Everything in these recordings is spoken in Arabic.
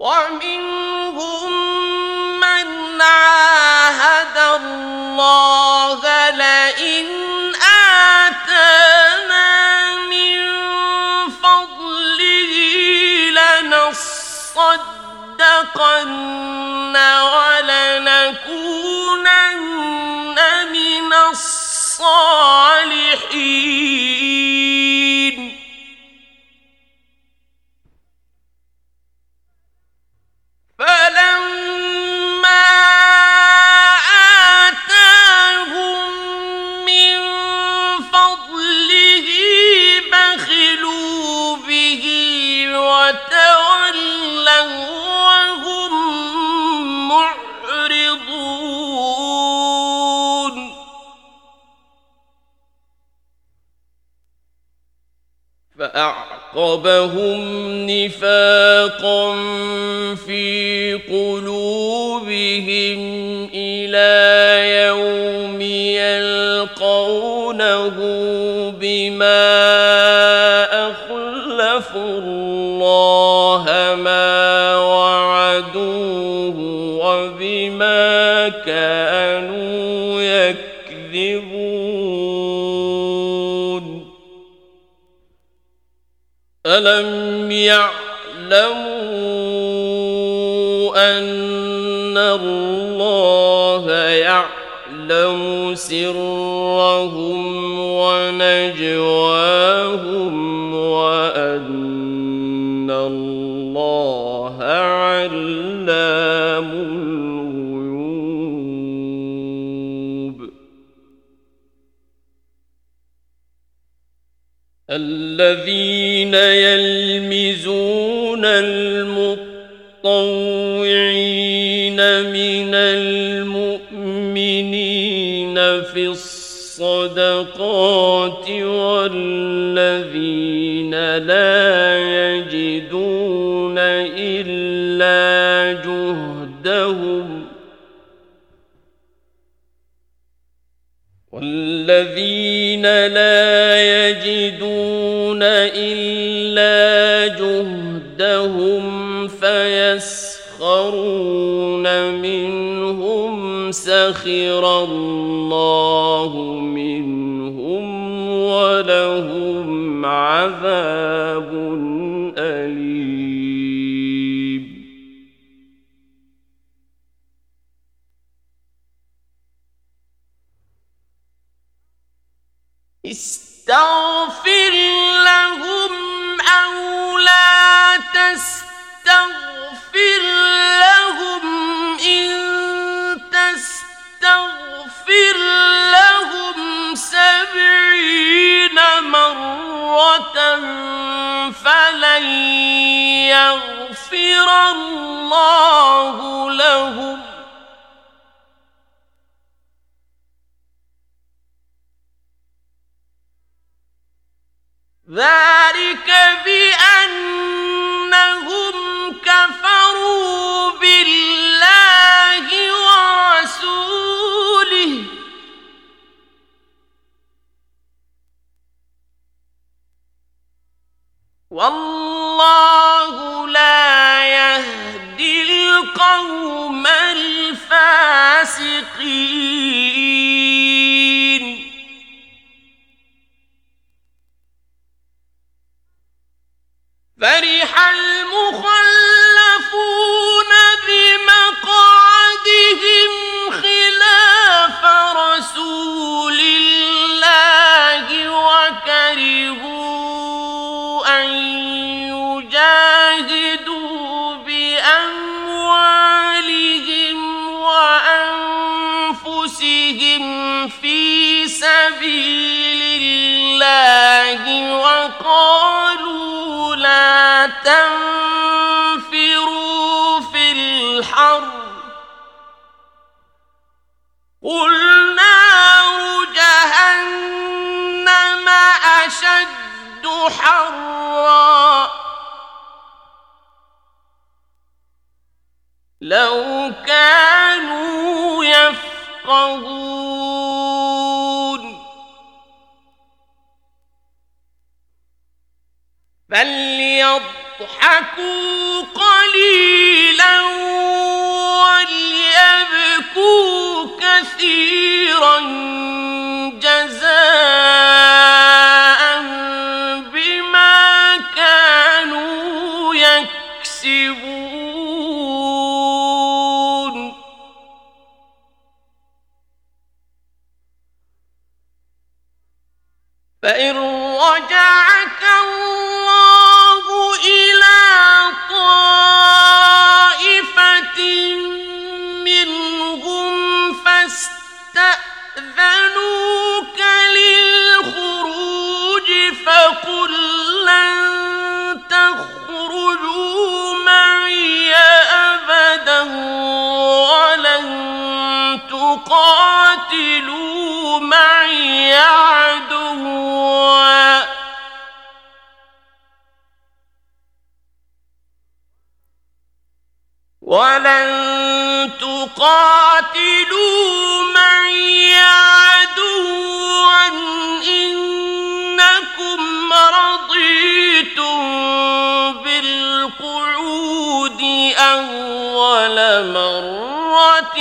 ومنهم من عاهد الله لئن آتانا من فضله لنصدقن ولنكونن من الصالحين فلما آتاهم من فضله بخلوا به وتولوا وهم معرضون فأعقبهم نفاقا في قلوبهم إلى يوم يلقونه بما أخلفوا الله ما وعدوه وبما كانوا يكذبون ألم يعلموا أن الله يعلم سرهم ونجواهم وأن الله علام الغيوب الذين يلمزون المطوعين من المؤمنين في الصدقات والذين لا يجدون إلا جهدهم فيسخرون منهم سخر الله منهم ولهم عذاب أليم استغفر لهم أو لا تستغفر لهم إن تستغفر لهم 70 مرة فلن يغفر الله لهم ذلك بأنهم كفروا بالله ورسوله والله لا يهدي القوم الفاسقين فرح المخلفون بمقعدهم خلاف رسول الله وكرهوا أن يجاهدوا بأموالهم وأنفسهم في سبيل الله وقالوا لا تنفروا في الحر قل نار جهنم أشد حرا لو كانوا يفقهون فليضحكوا قليلا يكسبون فإن رجعك الله إلى طائفة منهم فاستأذنوك للخروج فقل لن تخرجوا معي أبدا ولن تقاتلوا معي عدوا إنكم رضيتم بالقعود أول مرة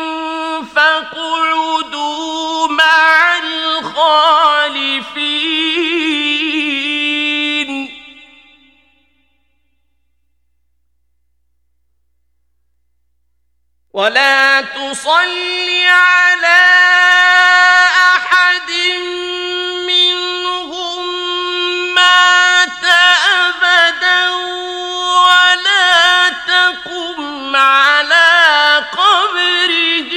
فاقعدوا مع الخالفين ولا تصل على أحد منهم مات أبدا ولا تقم على قبره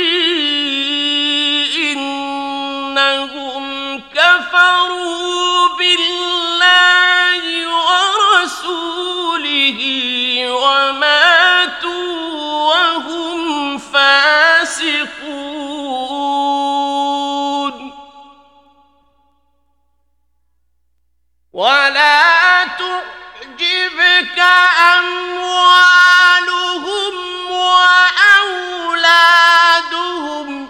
إنهم كفروا بالله ورسوله وماتوا وهم فاسقون ولا تعجبك أموالهم وأولادهم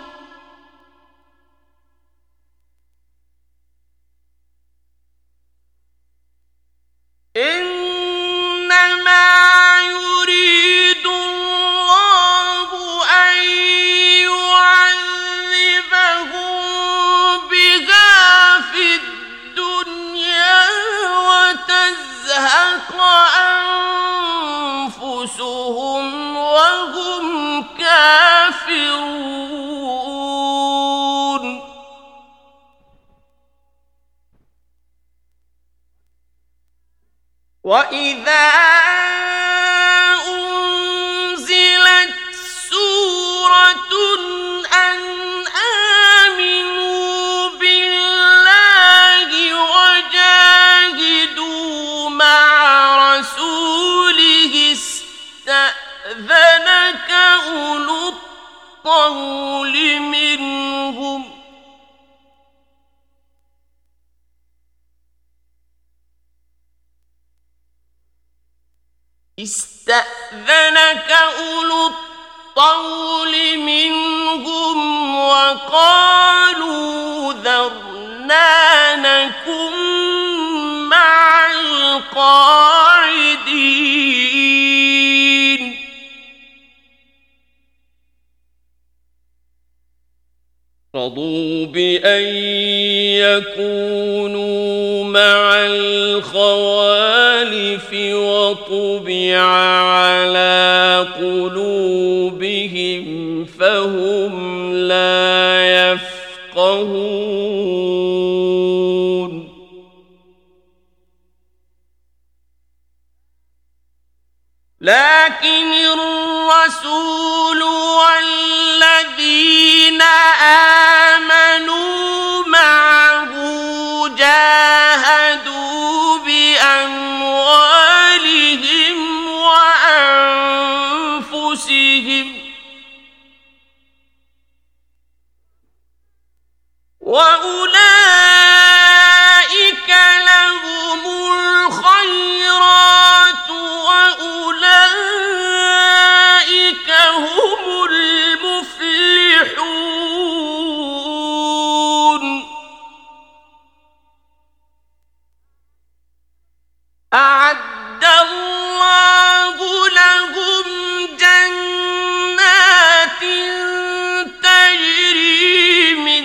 إنما يريد الله أن يعذبهم بها في الدنيا وتزهق أنفسهم وهم كافرون وإذا أنزلت سورة أن آمنوا بالله وجاهدوا مع رسوله استأذنك أولو الطول منهم وقالوا ذرنا نكن مع القاعدين رضوا بأن يكونوا مع الخوالف وطبع على قلوبهم فهم لا يفقهون لكن الرسول والذين آمنوا معه جاهدوا بأموالهم وأنفسهم وأولئك لهم الخيرات وأولئك هم المفلحون أعد الله لهم جنات تجري من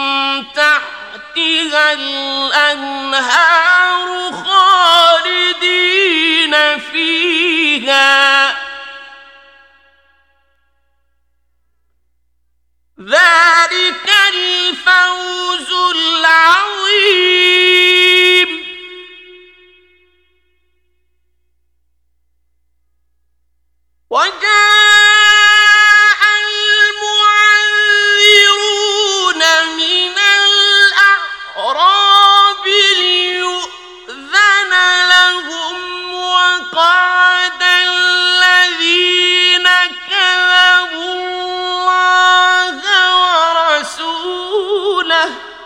تحتها الأنهار خالدين فيها فيها ذلك الفوز العظيم وجاء المعذرون من الأعراب ليؤذن لهم وقعد الذين كذبوا الله ورسوله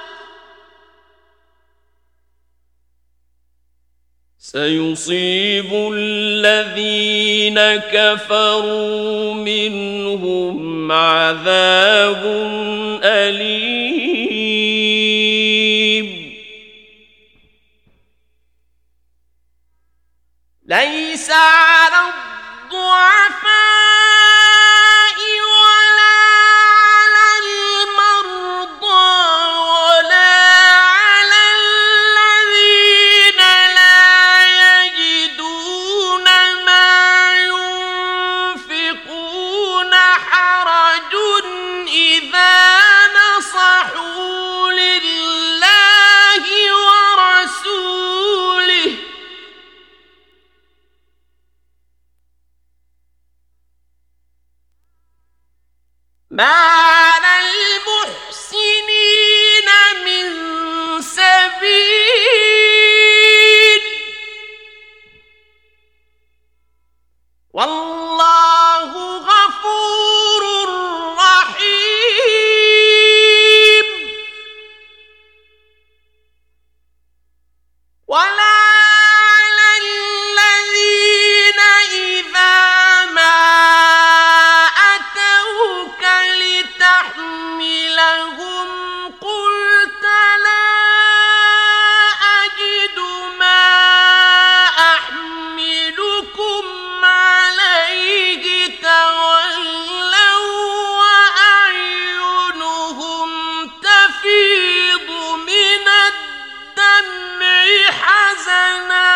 سيصيب الذين كفروا منهم عذاب أليم ليس على الضعفاء ولا على المرضى ولا على الذين لا يجدون ما ينفقون حرج إذا نصحوا لله ورسوله ما على المحسنين من سبيل والله غفور رحيم ولا على الذين إذا ما أتوك لتحملهم قلت لا أجد ما أحملكم عليه تولوا وأعينهم تفيض من الدمع حزنا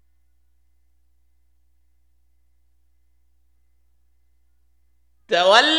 تولوا